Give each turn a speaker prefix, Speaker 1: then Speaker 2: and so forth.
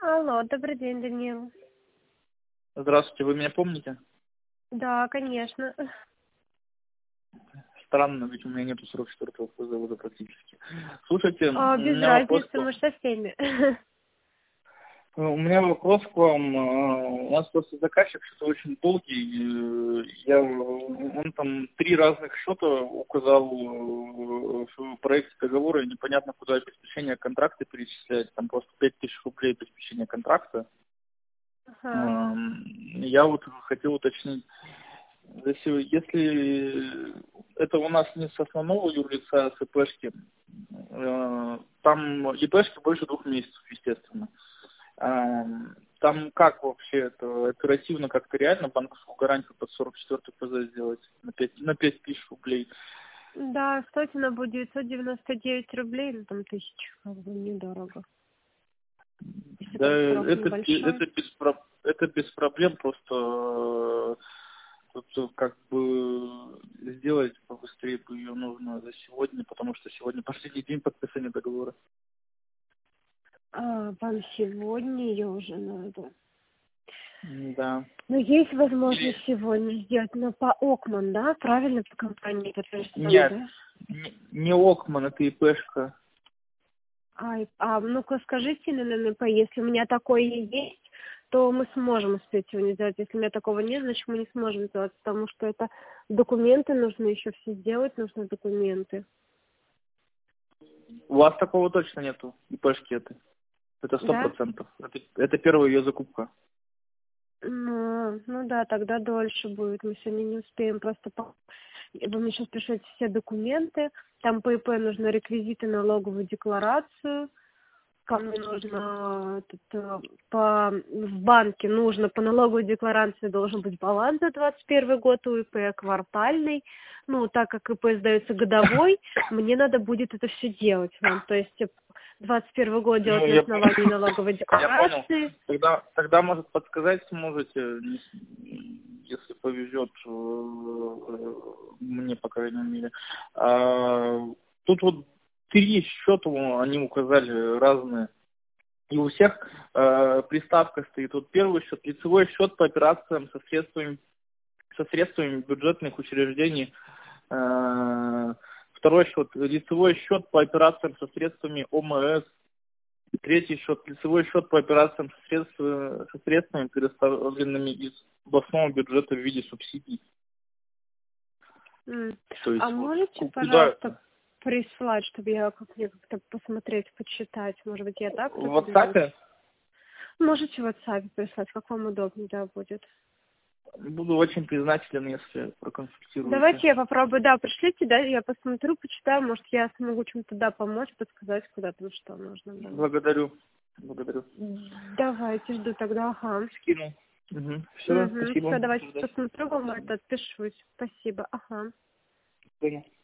Speaker 1: Алло, добрый день, Данил.
Speaker 2: Здравствуйте, вы меня помните?
Speaker 1: Да, конечно.
Speaker 2: Странно, ведь у меня нету 44-го завода практически. Слушайте, у
Speaker 1: Без
Speaker 2: меня вопрос к
Speaker 1: разницы,
Speaker 2: вам.
Speaker 1: мы же со всеми.
Speaker 2: У меня вопрос к вам. У нас просто заказчик что-то очень долгий. Он там 3 разных счета указал в проекте договора, и непонятно, куда обеспечение контракта перечислять. Там просто 5000 рублей обеспечения контракта.
Speaker 1: Ага.
Speaker 2: Я вот хотел уточнить. Если это у нас не с основного юрлица, а с ИПшки, там ИПшки больше 2 месяцев, естественно. Там как вообще это оперативно, как-то реально банковскую гарантию под 44-й ПЗ сделать на 5 тысяч рублей?
Speaker 1: Да, стоит она будет 999 рублей, ну там 1000, как бы недорого. Если
Speaker 2: Да,
Speaker 1: там срок
Speaker 2: это,
Speaker 1: небольшой.
Speaker 2: это без проблем, просто тут как бы сделать побыстрее бы ее нужно за сегодня, потому что сегодня последний день подписания договора.
Speaker 1: Вам сегодня ее уже надо.
Speaker 2: Да.
Speaker 1: Но есть
Speaker 2: Или
Speaker 1: возможность сегодня сделать, но по Окман, да? Правильно по компании подтверждено,
Speaker 2: нет,
Speaker 1: да?
Speaker 2: не Окман, это ИПшка.
Speaker 1: Ну-ка скажите на ННП, если у меня такое есть, то мы сможем успеть сегодня сделать. Если у меня такого нет, значит мы не сможем сделать, потому что это документы нужно еще все сделать, нужны документы.
Speaker 2: У вас такого точно нету, ИПшки это. Это
Speaker 1: Да?
Speaker 2: 100%. Это первая ее закупка.
Speaker 1: Ну да, тогда дольше будет. Мы сегодня не успеем просто Вы мне сейчас пришлете все документы. Там по ИП нужны реквизиты, налоговую декларацию. Ко мне нужно в банке нужно по налоговой декларации должен быть баланс за 21 год у ИП, квартальный. Ну, так как ИП сдается годовой, мне надо будет это все делать вам. То есть 21 год делать
Speaker 2: Ну,
Speaker 1: на основании налоговой
Speaker 2: я понял.
Speaker 1: декларации.
Speaker 2: Тогда, может, подсказать сможете, если повезет мне, по крайней мере. Тут вот 3 счета они указали разные. И у всех приставка стоит. Вот первый счет, лицевой счет по операциям со средствами бюджетных учреждений. Второй счет, лицевой счет по операциям со средствами ОМС. Третий счет, лицевой счет по операциям со средствами, предоставленными из областного бюджета в виде субсидий. То есть вот
Speaker 1: Можете,
Speaker 2: куда
Speaker 1: пожалуйста, прислать, чтобы я как-то посмотреть, почитать? Может быть, я так
Speaker 2: в
Speaker 1: подберу?
Speaker 2: WhatsApp
Speaker 1: Можете в WhatsApp прислать, как вам удобнее, да, будет.
Speaker 2: буду очень признателен, если проконсультируете.
Speaker 1: Давайте я попробую, да, пришлите, да, я посмотрю, почитаю, может, я смогу чем-то, да, помочь, подсказать, куда там что нужно, да.
Speaker 2: Благодарю.
Speaker 1: Давайте, жду тогда, ага.
Speaker 2: Скинул. Все, спасибо.
Speaker 1: Все, давайте посмотрю вам это, отпишусь. Спасибо, ага.
Speaker 2: До свидания.